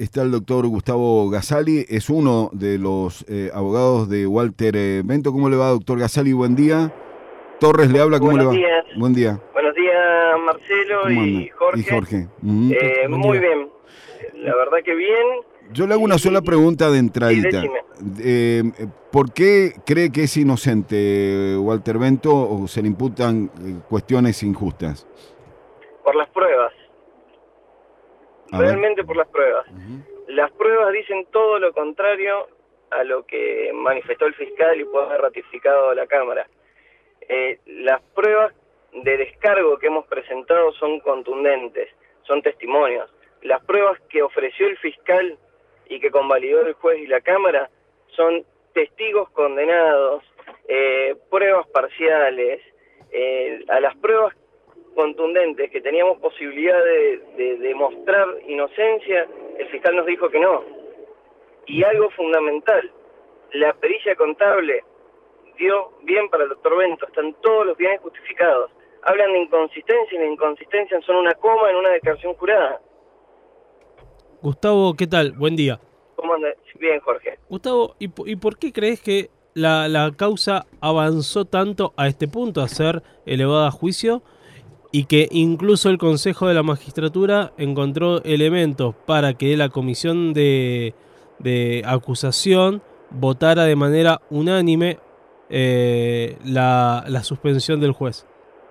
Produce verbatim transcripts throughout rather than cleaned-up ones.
está el doctor Gustavo Gasali, es uno de los eh, abogados de Walter eh, Bento. ¿Cómo le va, doctor Gasali? Buen día. Torres le habla, ¿cómo Buenos le va? días. Buen día. Buenos días, Marcelo ¿Cómo anda? y Jorge. Y Jorge. Uh-huh. Eh, muy bien. La verdad que bien. Yo le hago una y, sola pregunta de entradita. Sí, eh, ¿Por qué cree que es inocente Walter Bento o se le imputan eh, cuestiones injustas? Por las pruebas. A Realmente ver. por las pruebas. Uh-huh. Las pruebas dicen todo lo contrario a lo que manifestó el fiscal y puede haber ratificado la Cámara. Eh, las pruebas de descargo que hemos presentado son contundentes, son testimonios. Las pruebas que ofreció el fiscal y que convalidó el juez y la Cámara son testigos condenados, eh, pruebas parciales. Eh, a las pruebas contundentes que teníamos posibilidad de, de demostrar inocencia, el fiscal nos dijo que no. Y algo fundamental, la pericia contable dio bien para el doctor Bento, están todos los bienes justificados. Hablan de inconsistencia y la inconsistencia son una coma en una declaración jurada. Gustavo, ¿qué tal? Buen día. ¿Cómo anda? Bien, Jorge. Gustavo, ¿y, ¿y por qué crees que la, la causa avanzó tanto a este punto, a ser elevada a juicio, y que incluso el Consejo de la Magistratura encontró elementos para que la comisión de, de acusación votara de manera unánime eh, la, la suspensión del juez?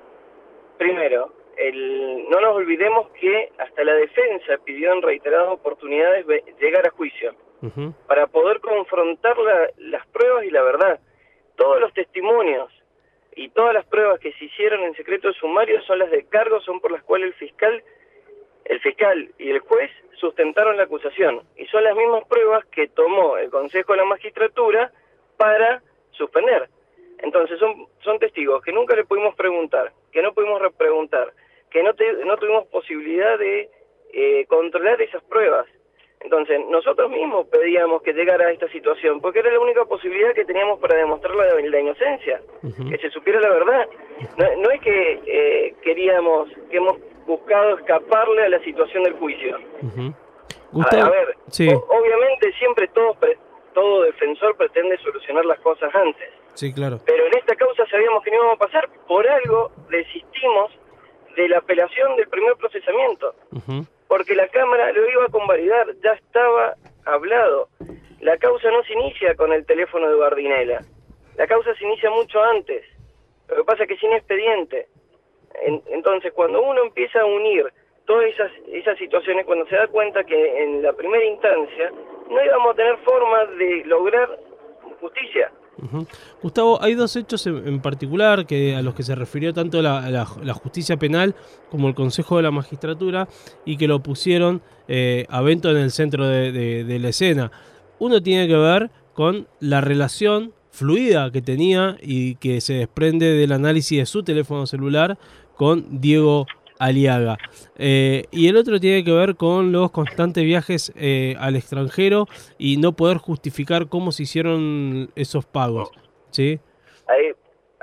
Primero, el, no nos olvidemos que hasta la defensa pidió en reiteradas oportunidades llegar a juicio, uh-huh, para poder confrontar la, las pruebas y la verdad. Todos los testimonios y todas las pruebas que se hicieron en secreto de sumario son las de cargo, son por las cuales el fiscal, el fiscal y el juez sustentaron la acusación. Y son las mismas pruebas que tomó el Consejo de la Magistratura para suspender. Entonces son, son testigos que nunca le pudimos preguntar, que no pudimos repreguntar, que no, te, no tuvimos posibilidad de eh, controlar esas pruebas. Entonces nosotros mismos pedíamos que llegara a esta situación, porque era la única posibilidad que teníamos para demostrar la, la inocencia, uh-huh, que se supiera la verdad. No, no es que eh, queríamos, que hemos buscado escaparle a la situación del juicio. Uh-huh. Gustavo, a, a ver, sí. o, obviamente siempre todo, todo defensor pretende solucionar las cosas antes. Sí, claro. Pero en esta causa sabíamos que no íbamos a pasar, por algo desistimos de la apelación del primer procesamiento. Uh-huh. Porque la Cámara lo iba a convalidar, ya estaba hablado. La causa no se inicia con el teléfono de Bardinela, la causa se inicia mucho antes. Lo que pasa es que sin expediente. En, entonces, cuando uno empieza a unir todas esas, esas situaciones, cuando se da cuenta que en la primera instancia no íbamos a tener forma de lograr justicia. Uh-huh. Gustavo, hay dos hechos en, en particular que a los que se refirió tanto la, la, la justicia penal como el Consejo de la Magistratura y que lo pusieron eh, a Bento en el centro de, de, de la escena. Uno tiene que ver con la relación fluida que tenía y que se desprende del análisis de su teléfono celular con Diego Aliaga. Eh, y el otro tiene que ver con los constantes viajes eh, al extranjero y no poder justificar cómo se hicieron esos pagos, ¿sí? Ahí,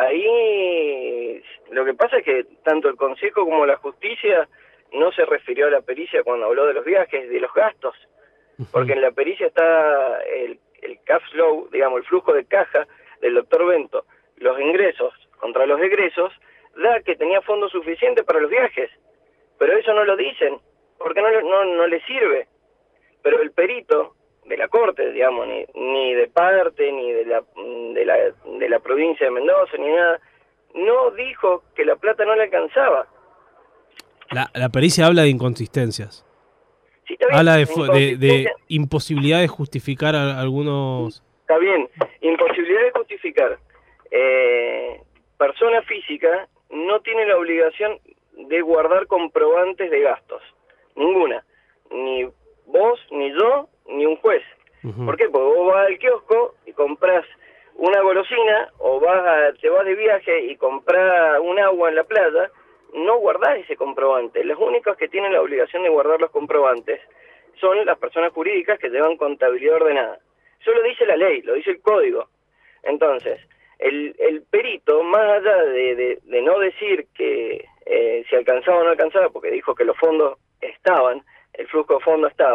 ahí lo que pasa es que tanto el Consejo como la Justicia no se refirió a la pericia cuando habló de los viajes, de los gastos, porque en la pericia está el, el cash flow, digamos, el flujo de caja del doctor Bento, los ingresos contra los egresos, da que tenía fondos suficientes para los viajes, pero eso no lo dicen, porque no, no, no le sirve. Pero el perito de la corte, digamos, ni, ni de parte, ni de la, de, la, de la provincia de Mendoza, ni nada, no dijo que la plata no le alcanzaba. La, la pericia habla de inconsistencias. Sí, está bien, habla de, de, de imposibilidad de justificar a, a algunos... Está bien, imposibilidad de justificar. Eh, persona física no tiene la obligación de guardar comprobantes de gastos, ninguna, ni vos, ni yo, ni un juez. Uh-huh. ¿Por qué? Porque vos vas al kiosco y compras una golosina, o vas a, te vas de viaje y compras un agua en la playa, no guardás ese comprobante. Los únicos que tienen la obligación de guardar los comprobantes son las personas jurídicas que llevan contabilidad ordenada. Eso lo dice la ley, lo dice el código. Entonces, El, el perito, más allá de, de, de no decir que eh, si alcanzaba o no alcanzaba, porque dijo que los fondos estaban, el flujo de fondos estaba,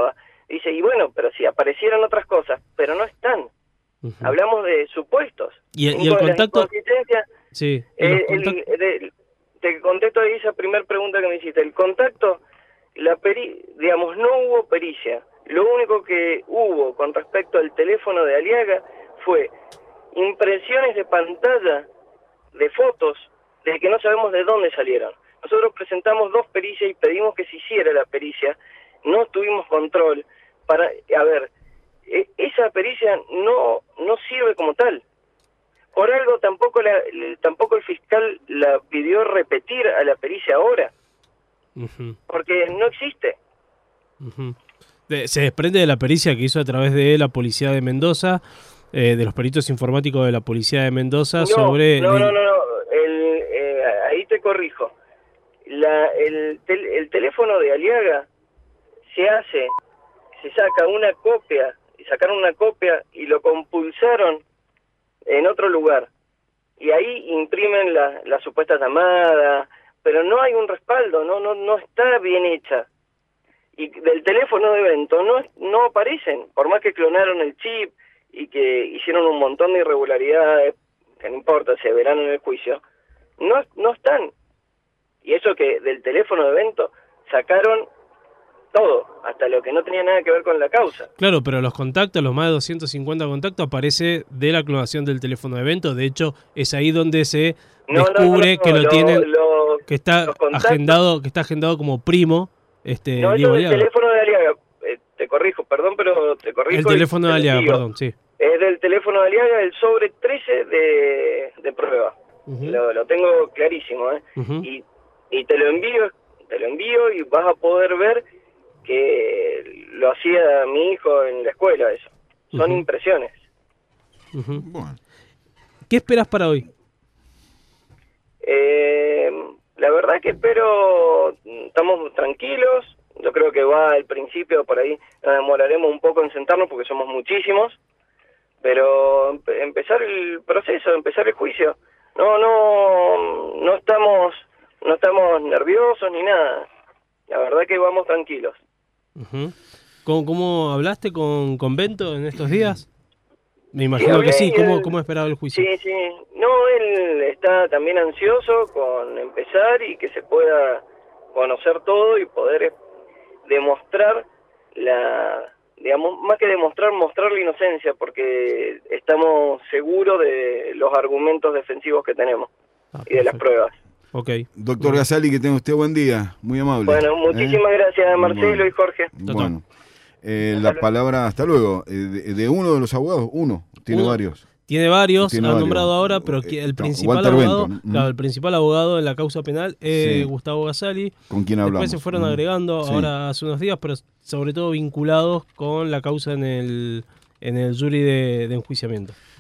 Dice, y bueno, pero si aparecieran otras cosas, pero no están. Uh-huh. Hablamos de supuestos. ¿Y el, y el contacto? Sí. El, el, de, te contesto ahí esa primera pregunta que me hiciste. El contacto, la peri, digamos, no hubo pericia. Lo único que hubo con respecto al teléfono de Aliaga fue impresiones de pantalla de fotos de que no sabemos de dónde salieron. Nosotros presentamos dos pericias y pedimos que se hiciera la pericia. No tuvimos control para, a ver, esa pericia no no sirve como tal. Por algo tampoco la, tampoco el fiscal la pidió repetir a la pericia ahora. Uh-huh. Porque no existe. Uh-huh. de, se desprende de la pericia que hizo a través de la policía de Mendoza, eh, de los peritos informáticos de la policía de Mendoza, no, sobre... No, no, no, no. El, eh, ahí te corrijo. La, el, tel, el teléfono de Aliaga se hace, se saca una copia, y sacaron una copia y lo compulsaron en otro lugar. Y ahí imprimen la, la supuesta llamada, pero no hay un respaldo, no no no está bien hecha. Y del teléfono de evento no no aparecen, por más que clonaron el chip y que hicieron un montón de irregularidades, que no importa, se verán en el juicio, no no están. Y eso que del teléfono de evento sacaron todo, hasta lo que no tenía nada que ver con la causa. Claro, pero los contactos, los más de doscientos cincuenta contactos, aparece de la clonación del teléfono de evento. De hecho, es ahí donde se no, descubre no, no, no, que lo, lo tienen, lo, que está agendado, que está agendado como primo. Este, no, eso es el teléfono de Aliaga. Eh, te corrijo, perdón, pero te corrijo. El teléfono de Aliaga, digo, perdón, sí. Es del teléfono de Aliaga, el sobre trece de, de prueba. Uh-huh. Lo, lo tengo clarísimo, ¿eh? Uh-huh. Y, y te lo envío, te lo envío y vas a poder ver que lo hacía mi hijo en la escuela, eso. Son uh-huh. impresiones. Uh-huh. Bueno. ¿Qué esperas para hoy? Eh, la verdad que espero, estamos tranquilos, yo creo que va al principio, por ahí nos demoraremos un poco en sentarnos porque somos muchísimos, pero empe- empezar el proceso, empezar el juicio. No, no, no estamos, no estamos nerviosos ni nada. La verdad que vamos tranquilos. Uh-huh. ¿Cómo, ¿Cómo hablaste con, con Bento en estos días? Me imagino sí, que sí. ¿Cómo, él, ¿Cómo esperaba el juicio? Sí, sí. No, él está también ansioso con empezar y que se pueda conocer todo y poder demostrar la, digamos, más que demostrar, mostrar la inocencia, porque estamos seguros de los argumentos defensivos que tenemos ah, y de perfecto. Las pruebas. Okay. Doctor Gasali, que tenga usted buen día, muy amable. Bueno, muchísimas ¿Eh? gracias a Marcelo bueno. y Jorge. Bueno, eh, la palabra, hasta luego, eh, de, de uno de los abogados, uno, tiene uno, varios. Tiene varios, tiene ha varios. nombrado ahora, pero el principal no, abogado, Bento, ¿no? claro, el principal abogado en la causa penal es sí. Gustavo Gasali. ¿Con quién hablamos? Después se fueron agregando sí. ahora hace unos días, pero sobre todo vinculados con la causa en el en el jury de, de enjuiciamiento.